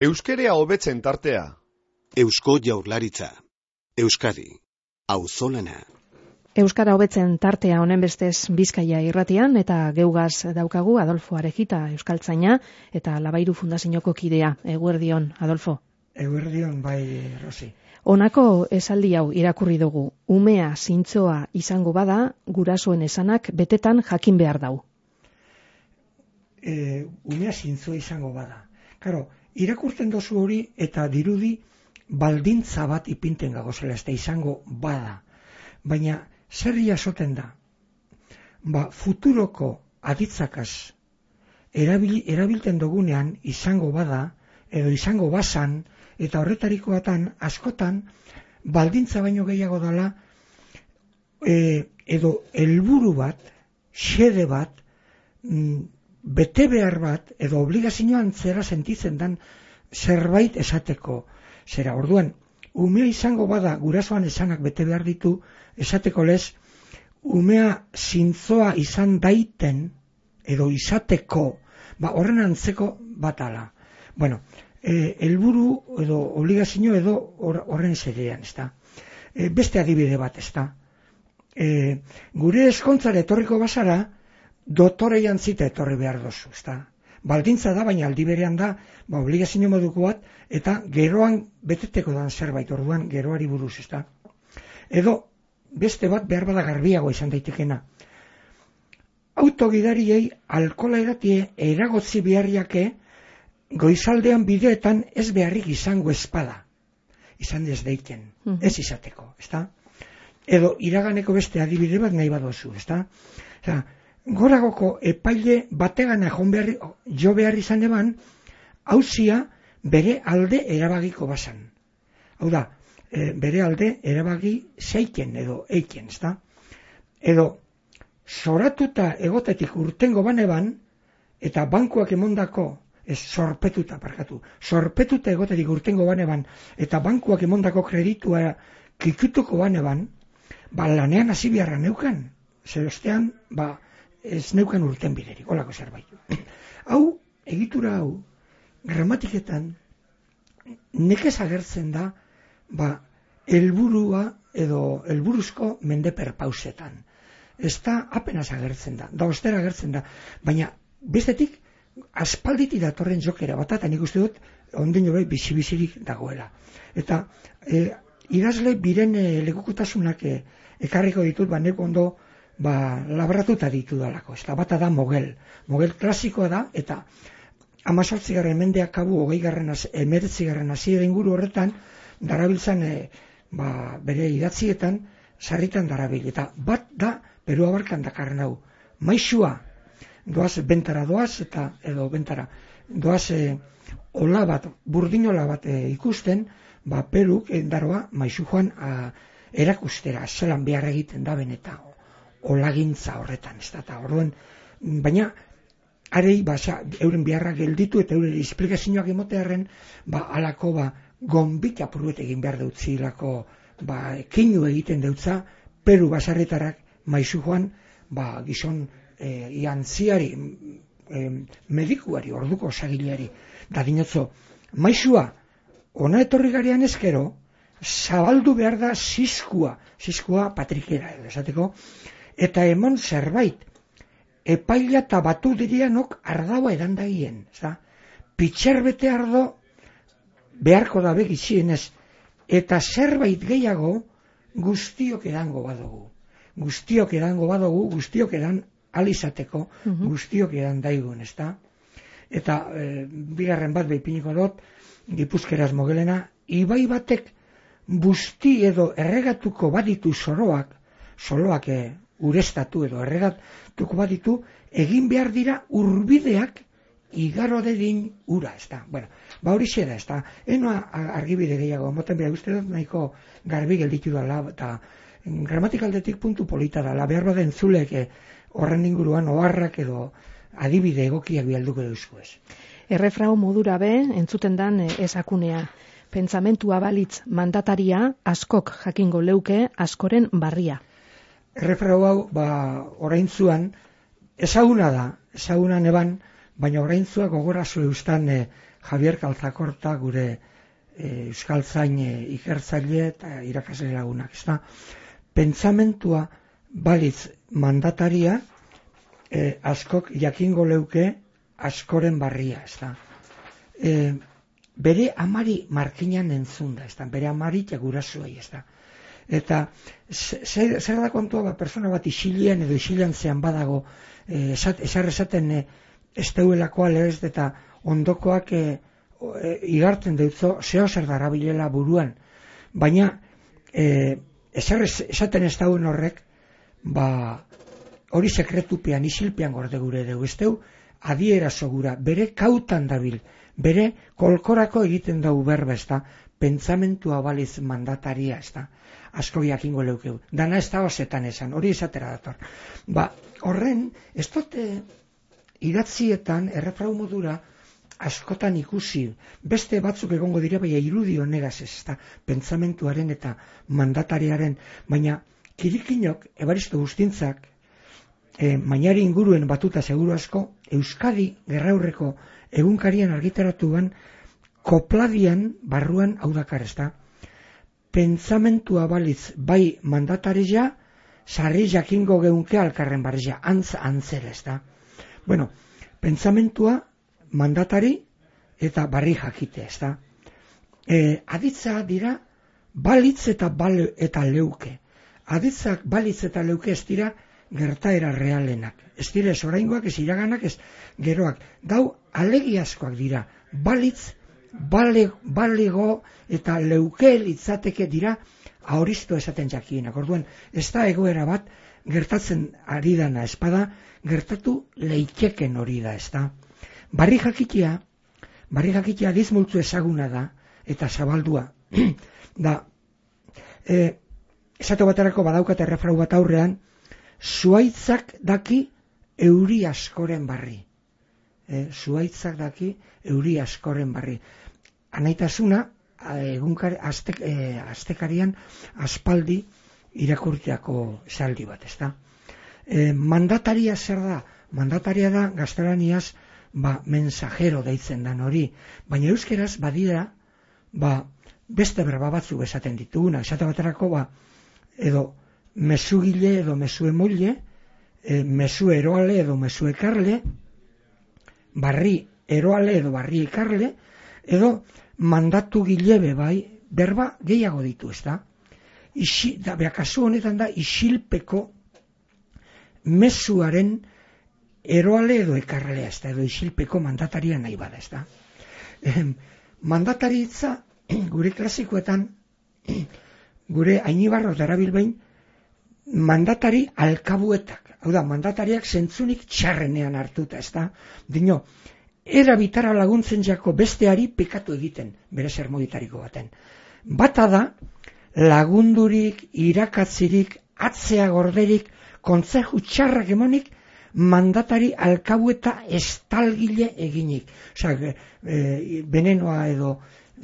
Euskerea hobetzen tartea. Eusko Jaurlaritza. Euskadi. Auzolana. Euskara hobetzen tartea honen bestez Bizkaia irratian eta geugaz daukagu Adolfo Arejita, euskaltzaina eta Labairu Fundazioko kidea. Eguerdion, Adolfo. Eguerdion, bai, Rosi. Honako esaldi hau irakurri dugu. Umea zintzoa izango bada, gurasoen esanak betetan jakin behar dau. Umea zintzoa izango bada. Karo, irakurtzen dozu hori eta dirudi baldintza bat ipinten gagozela, ez da izango bada. Baina zer jasoten da? Futuroko aditzakaz erabilten dugunean izango bada, edo izango bazan, eta horretarikoatan askotan baldintza baino gehiago dela edo helburu bat, xede bat, bete behar bat, edo obligazioan zera sentitzen dan zerbait esateko. Zera, orduan, umea izango bada gurasoan esanak bete behar ditu, esateko lez, umea zintzoa izan daiten, edo izateko, horren antzeko bat ala. Bueno, helburu edo obligazio edo horren zerean, ez da. Beste adibide bat, ez da. Gure eskontzara etorriko bazara, dotore jantzita etorri behar dozu, ez da. Baldintza da, baina aldi berean da, obligazio moduko bat, eta geroan beteteko dan zerbait, orduan geroari buruz, ez da. Edo, beste bat behar bada garbiago izan daitekena. Autogidariei alkola edatie eragotzi beharriake, goizaldean bideetan ez beharrik izango espada. Izan ez deiken, ez izateko, ez da. Edo, iraganeko beste adibide bat nahi badozu, ez da. Goragoko epaile bategana jo behar izan eban, hauzia bere alde erabagiko bazan. Hau da, bere alde erabagi zeiken edo eiken, ez da. Edo, zoratuta egotetik urtengo baneban, eta bankuak emondako, sorpetuta egotetik urtengo baneban, eta bankuak emondako kreditua kikutuko baneban, lanean hasi beharra neukan. Zer ostean, ez neukan urten biderik, holako zerbait. Hau, egitura hau, gramatiketan, nekez agertzen da, helburua edo helburuzko mendeperpausetan. Ez da apenas agertzen da ostera agertzen da, baina bestetik, aspalditi datorren jokera bat, eta nik uste dut, ondino bai bizi-bizirik dagoela. Eta idazle biren legukutasunak ekarriko ditut, neko ondo labratuta ditu dalako. Ez da bata da Mogel klasikoa da, eta 18. mendeak kabu 19. hasiera inguru horretan, darabiltzan bere idatzietan, sarritan darabil. Eta bat da, Peru abarkan dakarren hau. Maixua, doaz bentara doaz, edo bentara, doaz ola bat, burdinola bat ikusten, Peruk daroa maixu joan erakustera, zelan behar egiten da beneta olagintza horretan, ez da, orduan, baina, arei, euren beharrak gelditu eta euren esplikazioak emotearen, alako, gonbit apurruet egin behar deutzilako, kinu egiten deutza, Peru basarretarrak maizu joan, gizon iantziari, medikuari, orduko osagileari, da dinotzo, maizua, ona etorri garean ezkero, zabaldu behar da zizkua patrikera, esateko, eta emon zerbait, epaila eta batu dirianok ardaua edandagien, pitxerbete ardo beharko da begitzienez, eta zerbait gehiago guztiok edango badugu. Guztiok edan alizateko, guztiok edan daigun, ez da? Eta bigarren bat behipiniko dut, Gipuzkeraz Mogelena, ibai batek busti edo erregatuko baditu soloak urestatu edo erregatuko baditu, egin behar dira urbideak igaro dedin ura, ez da. Bueno, hori xera, ez da. Enoa argibide gehiago, moten behar uste dut nahiko garbi gelditu dala, eta gramatikaldetik puntu polita dala, behar baden zulek horren inguruan oharrak edo adibide egokiak bialduko duzku ez. Errefrau modura be, entzuten dan esakunea. Pentsamentua balitz mandataria, askok jakingo leuke, askoren barria. Errefrau hau, oraintzuan, ezaguna da, ezaguna neban, baina oraintzua gogorazu eustan Javier Kalzakorta gure euskaltzain ikertzaile eta irakasle lagunak, ezta? Pentsamentua balitz mandataria, askok jakingo leuke askoren barria, ezta? Bere amari markinan entzunda, ezta? Bere amari gurasuei, ezta? Eta zer da kontua, persona bat isilian edo isiliantzean badago, esaten ez deuelakoa lehez eta ondokoak igartzen deutzo, zeo zer darabilela buruan. Baina, esaten ez dauen horrek, hori sekretupean, isilpean gorde gure dugu, ez deu, adierazo gura, bere kautan dabil, bere kolkorako egiten dugu berba, ez da, pentsamentua baliz mandataria, ez da, asko jakingo leukeu. Dana ez da osetan esan, hori esatera dator. Horren, ez dute idatzietan, errefrau modura, askotan ikusi, beste batzuk egongo dira, baina irudi honegaz ez da, pentsamentuaren eta mandatariaren, baina kirikinok, Ebaristo Bustintzak, mainari inguruen batuta seguru asko, Euskadi gerraurreko egunkarian argitaratuan, kopladian barruan hau dakar, ez da, pentsamentua balitz bai mandataria, sarri jakingo geunke alkarren barria, antzera, ez da. Bueno, pentsamentua mandatari eta barri jakite, ez da. Aditza dira balitz eta leuke. Aditzak balitz eta leuke ez dira gertaera realenak. Ez dira ez oraingoak, ez iraganak, ez geroak. Dau alegiazkoak dira. Balitz, balego eta leuke litzateke dira ahoristo esaten jakienak. Orduan, ez da egoera bat gertatzen ari dana espada, gertatu leiteken hori da, ez da. Barri jakitea dizmultzu ezaguna da, eta zabaldua. Da, esate baterako badaukat errefrau bat aurrean, zuaitzak daki euri askoren barri. Zuaitzak daki euri askoren barri. Anaitasuna, astekarian aspaldi irakurteako esaldi bat, ez da. Mandataria zer da? Mandataria da, gaztelaniaz, mensajero deitzen dan hori, baina euskeraz badira, beste berba batzuk esaten dituguna, esate baterako, edo mesugile edo mesu emoile, mesu eroale edo mesu ekarle, barri eroale edo barri ekarle, edo mandatu gilebe berba gehiago ditu, ez da? Kasu honetan da, isilpeko mesuaren eroale edo ekarlea, ez da, edo isilpeko mandataria nahi bada, ez da. Mandataritza, gure klasikoetan, gure Ainibarro darabil behin, mandatari alkabuetak, hau da, mandatariak zentzunik txarrenean hartuta, ez da. Dino, era bitara laguntzen jako besteari pekatu egiten, bere sermoditariko baten. Bata da, lagundurik, irakatzirik, atzea gorderik, kontzeju txarrak emonik, mandatari alkabueta estalgile eginik. Osa, benenoa edo,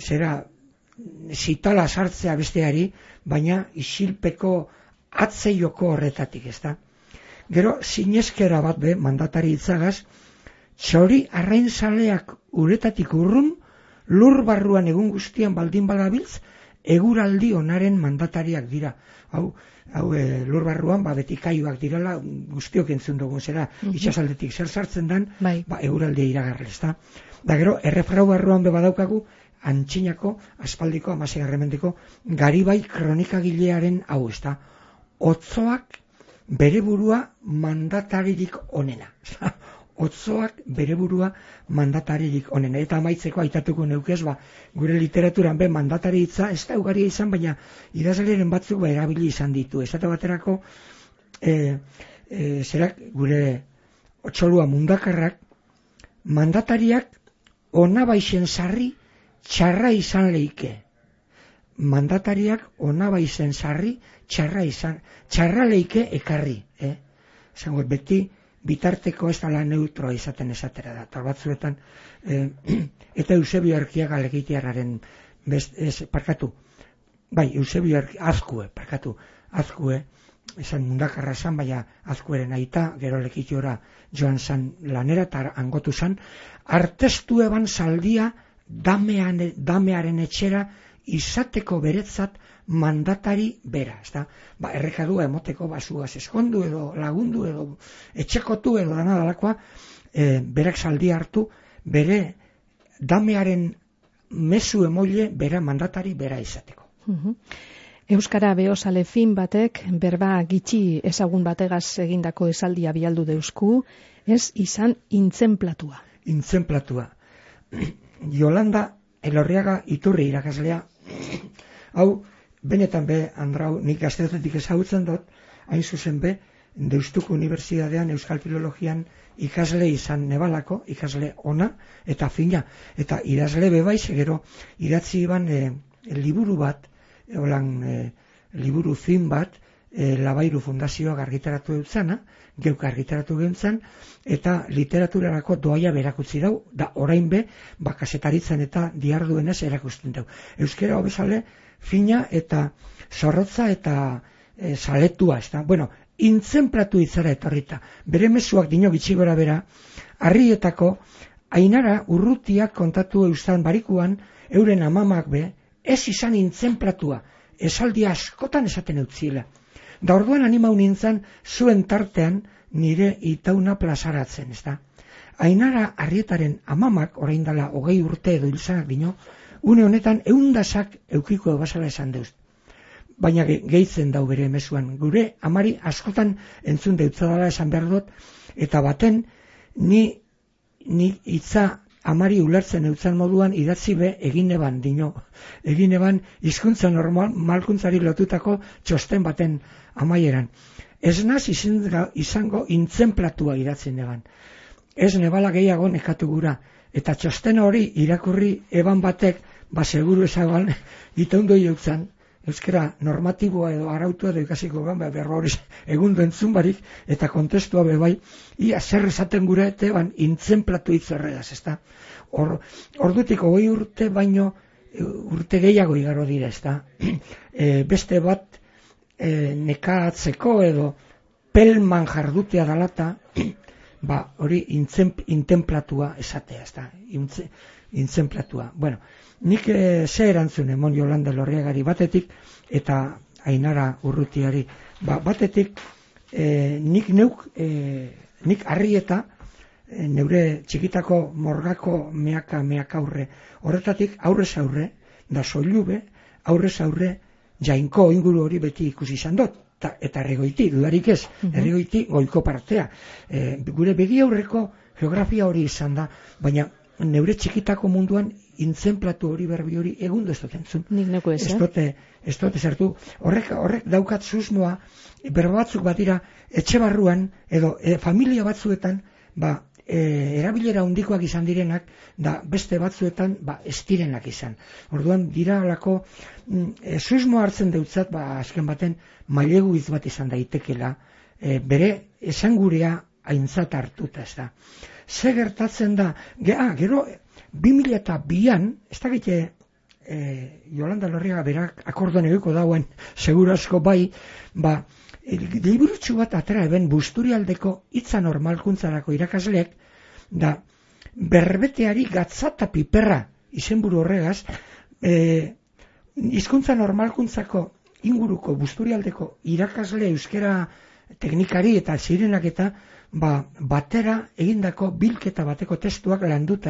zitala sartzea besteari, baina isilpeko atzeioko horretatik, ez da. Gero, zinezkera bat mandatari itzagaz, txori arrainzaleak uretatik urrun, lur barruan egun guztian baldin badabiltz, eguraldi onaren mandatariak dira. Hau lur barruan, beti kaiuak dirala, guztiok entzun dugun zera, itxasaldetik zer sartzen dan, eguraldia iragarri, ez da. Da gero, errefrau barruan badaukagu, antxinako, aspaldiko, amasegarremendeko, Garibai kronikagilearen hau, ez da. Otzoak bere burua mandataririk onena. Otzoak bere burua mandataririk onena. Eta amaitzeko aitatuko neukez, gure literaturan mandatari hitza, ez da ugaria izan, baina idazleren batzuk erabili izan ditu. Esate baterako, zerak gure otxolua mundakarrak, mandatariak onabaizen sarri txarra izan leike. Mandatariak onabaizen sarri txarra leike ekarri. Zango, beti bitarteko ez dala neutroa izaten esatera da. Eta batzuetan, eta Eusebio Erkiaga legitearraren, Azkue, esan mundakarra zan, baina Azkueren aita, gero lekitiora joan zan lanera, eta angotu zan, artestu eban saldia damearen etxera izateko beretzat mandatari bera, ezta? Errekadua emoteko basugaz eskondu edo lagundu edo etxekotu edo dana dalakoa, berak saldi hartu bere damearen mezu emoile bera mandatari bera izateko. Euskara behozale fin batek berba gitxi ezagun bategaz egindako esaldia bialdu deusku, ez izan intzenplatua. Intzenplatua. Yolanda Elorriaga Iturri irakaslea, hau benetan be, Andrau, nik gaztetetik ezagutzen dut, hain zuzen be, Deustuko Unibertsitatean Euskal Filologian ikasle izan nebalako, ikasle ona eta fina, eta idazle bebai, gero idatzi iban liburu bat, liburu fin bat, Labairu Fundazioak argitaratu eutzana, geuk argitaratu geuntzan, eta literaturarako doaia berakutzi dau, da orain be, kasetaritzen eta diarduenez erakusten dau. Euskera hobezale, fina eta zorrotza eta saletua, ez da? Bueno, intzenplatu izara etorrita. Bere mezuak dino gitxi gora bera, Arrietako Ainara Urrutiak kontatu eustan barikuan, euren amamak be, ez izan intzenplatua, esaldi askotan esaten eutzila. Da orduan animau nintzen zuen tartean nire itauna plazaratzen, ez da? Ainara Arrietaren amamak, orain dela 20 urte edo hilzanak dino, une honetan 100 eukiko ebasala esan deuz. Baina gehitzen dau bere mezuan. Gure amari askotan entzun deutzadala esan behar dut, eta baten ni hitza amari ulertzen eutzan moduan idatzi be egin eban dino. Egin eban hizkuntza normal malkuntzari lotutako txosten baten amaieran. Ez naz izango intzenplatua idatzen eban. Ez nebala gehiago nekatu gura. Eta txosten hori irakurri eban batek, seguru ezagal, itaundoi eutzan, euskera normatiboa edo arautua edo ikasiko gan, berba hori egundu entzun barik, eta kontestua bebai, ia zer esaten gura eban intzenplatu itzerregaz, ezta? Ordutik 20 urte baino, urte gehiago igaro dira, ezta? Beste bat nekatzeko edo pelman jardutea dalata, hori intzenplatua esatea, ezta? Intzenplatua. Bueno, nik ze erantzun emon Yolanda Elorriagari batetik eta Ainara Urrutiari. Batetik nik Arrieta neure txikitako morgako meaka aurre. Horretatik aurrez aurre, da soilube, aurrez aurre Jainko inguru hori beti ikusi izan dut. Eta Erregoiti, dudarik ez, Erregoiti goiko partea. Gure begi aurreko geografia hori izan da, baina neure txikitako munduan intzenplatu hori berbi hori egundu ez dut entzun. Nik neko ez, ez dut ezertu. Horrek daukat susmoa, berba batzuk batira, etxe barruan, edo familia batzuetan, erabilera handikoak izan direnak, da beste batzuetan ez direnak izan. Orduan dira alako susmoa hartzen deutzat, azken baten mailegu hitz bat izan daitekela, bere esangurea aintzat hartuta, ez da. Ze gertatzen da, gero 2002an, ez da gite Yolanda Elorriaga berak akordoan egiko dauen, seguru asko bai, liburutxu bat atera eben Busturialdeko hitza normalkuntzarako irakasleek, da berbeteari gatza eta piperra izenburu horregaz, hizkuntza normalkuntzako inguruko Busturialdeko irakasle euskera teknikari eta zirenak eta batera egindako bilketa bateko testuak landuta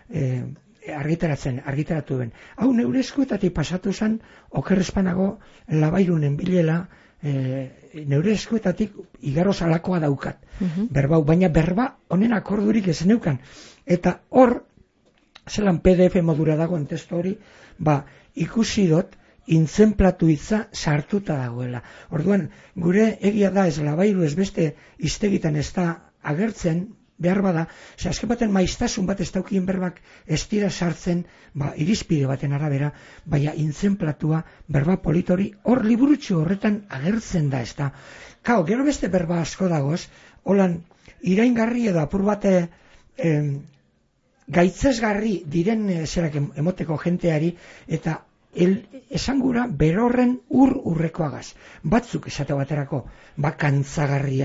argitaratu ben. Hau neure eskuetatik pasatu zen, okerrezpanago Labairunen bilela, neure eskuetatik igaro salakoa daukat. Baina berba honen akordurik ez neukan. Eta hor, zelan PDF modura dagoen testu hori, ikusi dut, intzenplatu hitza sartuta dagoela. Orduan, gure egia da ez Labairu ez beste iztegitan ez da agertzen, behar bada, azken baten maiztasun bat ez daukien berbak ez dira sartzen, irizpide baten arabera, baina intzenplatua berba politori hor liburutxu horretan agertzen da, ez da. Gero beste berba asko dagoz, holan iraingarri edo apur bate gaitzesgarri diren zerak emoteko jenteari, eta esangura berorren urrekoagaz. Batzuk esate baterako, kantzagarria,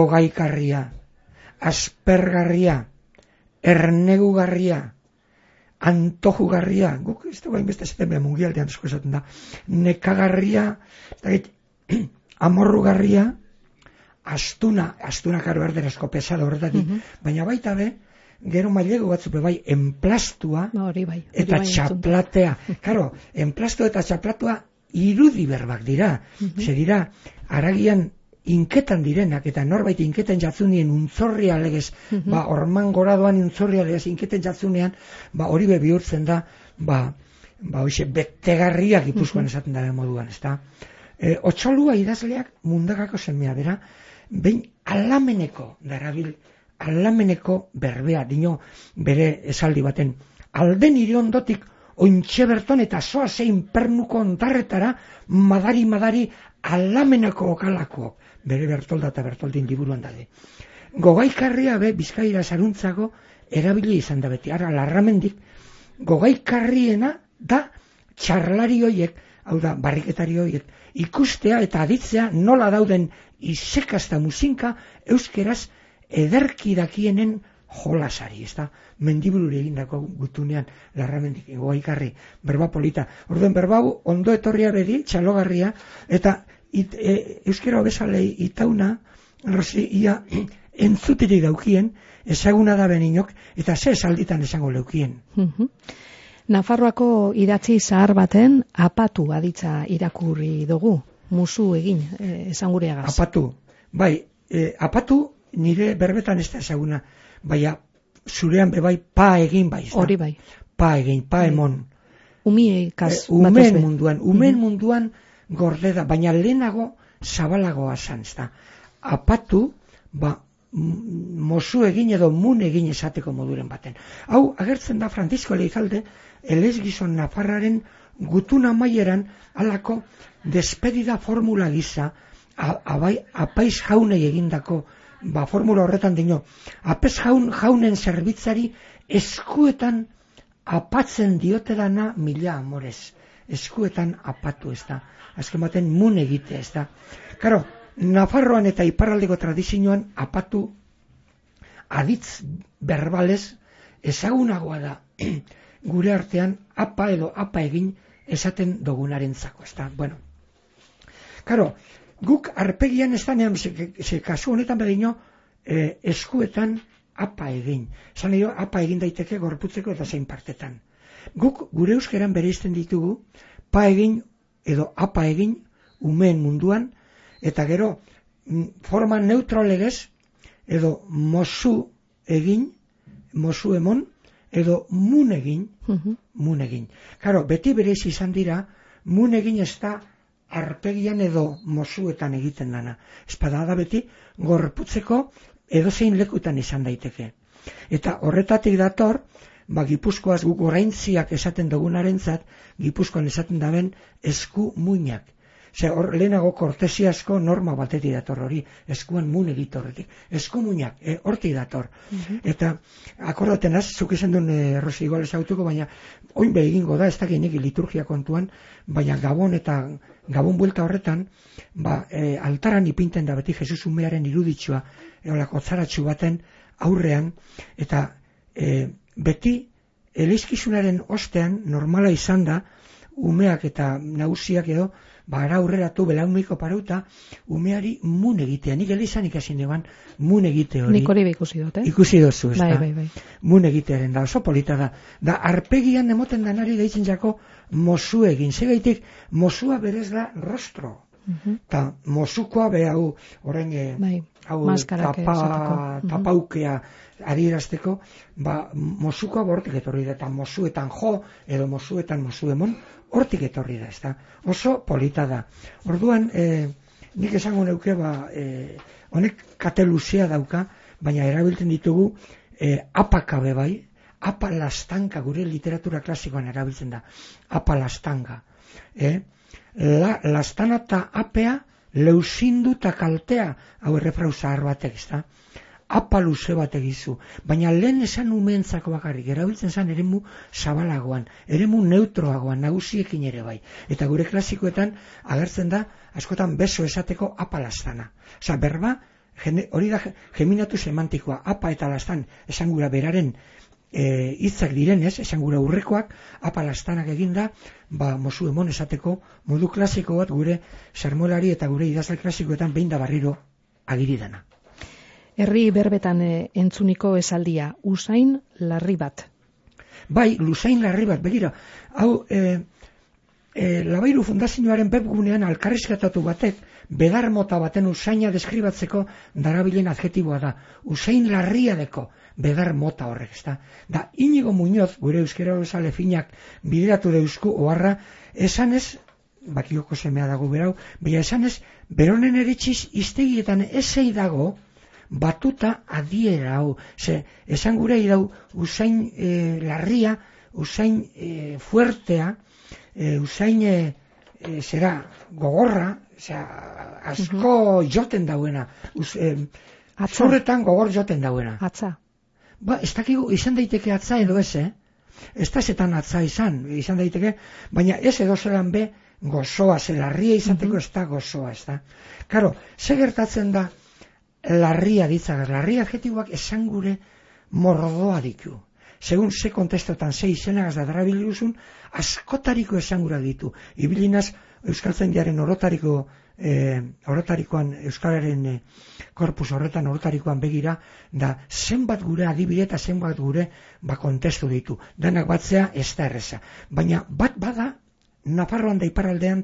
gogaikarria, aspergarria, ernegugarria, antojugarria, guk ez dugu hainbeste esaten mungialdean asko esaten da, nekagarria, amorrugarria, astuna karo erderazko pesado horretatik, baina baita be, gero mailego batzuk bai, enplastua eta txaplatea. Karo, enplastua eta txaplatua irudi berbak dira. Ze dira, aragian inketan direnak, eta norbait inketen jatzunien untzorria legez, orman goradoan untzorria legez inketen jatzunean, hori be bihurtzen da, hoxe, betegarriak Gipuzkoan esaten daren moduan, ez da? Otxolua idazleak mundagako semea, bera, behin alameneko darabil, alameneko berbea, dino bere esaldi baten, alde nire ondotik ointxe berton eta zoa zein pernuko ontarretara madari alameneko okalakoak, bere Bertolda eta Bertoldin liburuan dade. Gogaikarria be Bizkaira saruntzako erabili izan da beti, ara larramendik gogaikarriena da txarlari hoiek, hau da barriketari hoiek, ikustea eta aditzea nola dauden isekazta musinka euskeraz ederki dakienen jolasari, ez da? Mendibururi egindako gutunean larramendik gogaikarri, berba polita. Orduen berbau ondo etorria bedi, txalogarria, eta euskera obesalei itauna, ia entzuterik daukien, ezaguna da beninok, eta ze esalditan esango leukien. Nafarroako idatzi zahar baten apatu aditza irakurri dugu, musu egin, esangureagaz. Apatu, bai, apatu nire berbetan ez da ezaguna, baina zurean bebai pa egin bai. Hori bai. Pa egin, pa emon. Umeen munduan gorde da, baina lehenago zabalagoa zan, ez da. Apatu, mozu egin edo mun egin esateko moduren baten. Hau, agertzen da Francisco Elizalde, elezgizon Nafarraren gutuna maieran alako despedida formula gisa, apaiz jaunei egindako formula horretan dino, apaiz jaunen zerbitzari eskuetan apatzen diote dana mila amorez. Eskuetan apatu, ez da. Azken baten mun egite, ez da. Karo, Nafarroan eta iparraldeko tradizioan apatu aditz berbalez ezagunagoa da gure artean apa edo apa egin esaten dogunarentzako, ez da. Bueno, karo, guk arpegian ez danean, ze kasu honetan bedino, eskuetan apa egin. Esan edo, apa egin daiteke gorputzeko eta zein partetan. Guk gure euskeran bereizten ditugu, pa egin edo apa egin umeen munduan, eta gero forma neutralegez edo mozu egin, mozu emon, edo mun egin, mun egin. Karo, beti bereiz izan dira, mun egin ez da arpegian edo mozuetan egiten dana. Espada da beti gorputzeko edozein lekutan izan daiteke. Eta horretatik dator, Gipuzkoaz guk oraintziak esaten dugunarentzat, Gipuzkoan esaten daben esku muinak. Ze hor lehenago kortesiasko norma batetik dator hori, eskuan mun egitorretik. Esku muinak, hortik dator. Eta akordaten az, zuk izan duen Rosi igual ezautuko, baina oin behingo da, ez dakit nik liturgia kontuan, baina Gabon buelta horretan, altaran ipinten da beti Jesus umearen iruditxua, eolako zaratxu baten aurrean, eta beti eleizkizunaren ostean normala izan da, umeak eta nagusiak edo, ara aurreratu belauniko parauta, umeari mun egitea. Nik elizan ikasi neban mun egite hori. Nik hori ikusi dut, Ikusi dozu, ez da? Bai. Mun egitearen da, oso polita da. Da, arpegian emoten danari deitzen jako mozu egin. Segaitik, mozua berez da rostro. Ta mozukoa be hau, orain, tapaukea adierazteko, mozukoa hortik etorri da, eta mozuetan jo, edo mozuetan mozu emon, hortik etorri da, ez da. Oso polita da. Orduan, nik esango neuke, honek kate luzea dauka, baina erabiltzen ditugu apakabe bai, apalastanka, gure literatura klasikoan erabiltzen da, apalastanka. Lastana eta apea leusindu eta kaltea, hau errefrau zahar batek, ez da. Apa luze bat egizu, baina lehen esan umeentzako bakarrik, erabiltzen zen eremu zabalagoan, eremu neutroagoan, nagusiekin ere bai. Eta gure klasikoetan agertzen da, askotan beso esateko apa lastana. Osa, berba, hori da geminatu semantikoa, apa eta lastan, esan gura beraren hitzak direnez, esan gure aurrekoak, apalastanak eginda, mozu emon esateko modu klasiko bat gure sermolari eta gure idazle klasikoetan behin da barriro agiri dena. Herri berbetan entzuniko esaldia, usain larri bat. Bai, luzain larri bat, begira, hau, Labairu Fundazioaren webgunean alkarrizketatu batek, bedar mota baten usaina deskribatzeko darabilen adjetiboa da. Usain larria deko bedar mota horrek, ezta. Da, Inigo Muñoz, gure euskera bezale finak bideratu deusku oharra, esanez, bakioko semea dago berau, baina esanez, beronen eritxiz iztegietan esei dago, batuta adiera hau. Esan gure idau, usain larria, usain fuertea, usain zera gogorra, asko joten dauena, zurretan gogor joten dauena. Atza. Ez dakigu izan daiteke atza edo ez, ez da zetan atza izan daiteke, baina ez edo zelan be gozoa, larria izateko ez da gozoa, ez da. Karo, ze gertatzen da larria ditzak, larria adjetiboak esan gure mordoa ditu. Segun ze kontestotan ze izenagaz da darabiluzun, askotariko esangura ditu. Ibilinaz Euskaltzaindiaren orotarikoan, Euskalaren korpus horretan orotarikoan begira, da zenbat gure adibide eta zenbat gure kontestu ditu. Denak batzea ez da erreza. Baina bat bada, Nafarroan da iparraldean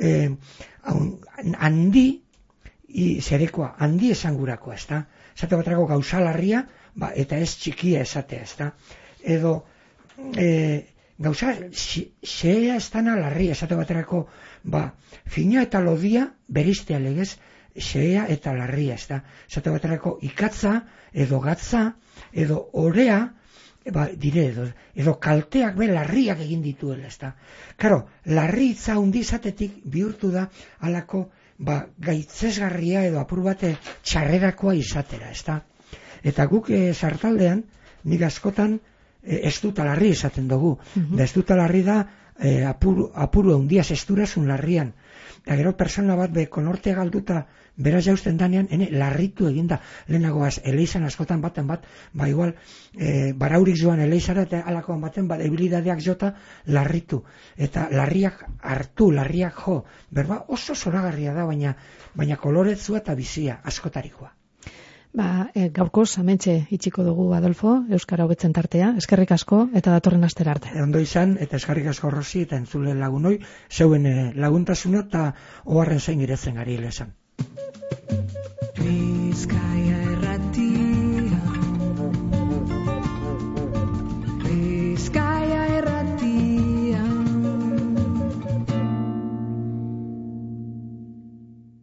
handi, zerekoa, handi esangurakoa, ez da? Zate baterako gauza larria, eta ez txikia esatea, ez da? Edo gauza xea ez dana larria, esate baterako fina eta lodia beristea legez xea eta larria, ez da? Esate baterako ikatza, edo gatza, edo orea, dire edo kalteak larriak egin dituela, ez da? Karo, larri hitza hundi izatetik bihurtu da halako gaitzesgarria edo apur bate txarrerakoa izatera, ez da? Eta guk sartaldean, nik askotan ez dut larri esaten dugu. Da ez dut larri da apuru handiaz esturasun larrian. Eta gero persona bat konortea galduta beraz jausten danean, larritu eginda. Lehenagoaz, eleizan askotan baten bat, igual, baraurik joan eleizara eta alakoan baten bat, ebilidadeak jota larritu. Eta larriak hartu, larriak jo. Berba oso zoragarria da, baina koloretzua eta bizia, askotarikoa. Gaurkoz amentxe itxiko dugu, Adolfo, Euskara Hobetzen tartea. Eskerrik asko eta datorren astera arte. Ondo izan, eta eskerrik asko Rosi eta entzule lagunoi, zeuen laguntasuna eta oharren zain giretzen ari lesan.